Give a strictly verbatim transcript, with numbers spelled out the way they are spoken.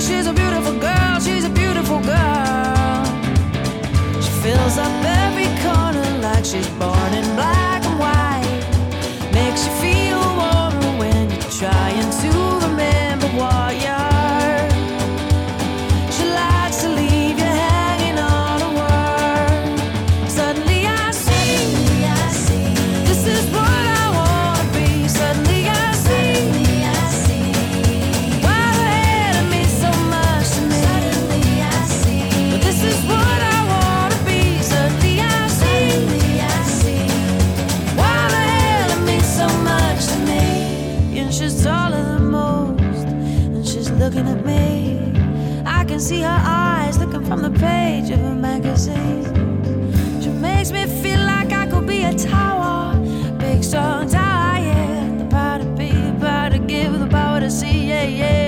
she's a beautiful girl, she's a beautiful girl. She fills up every corner like she's born in black and white. Makes you feel warmer when you're trying to remember what you're. She likes to leave you hanging on a word. Suddenly I see, I see, this is what I wanna be. Suddenly I see, I see, why the hell it means so much to me. Suddenly I see, but this is what I wanna be. Suddenly I see, I see, why the hell it means so much to me. And she's taller than most, and she's looking at me. I can see her eyes looking from the page of a magazine. She makes me feel like I could be a tower, big strong tower, yeah. The power to be, the power to give, the power to see, yeah, yeah.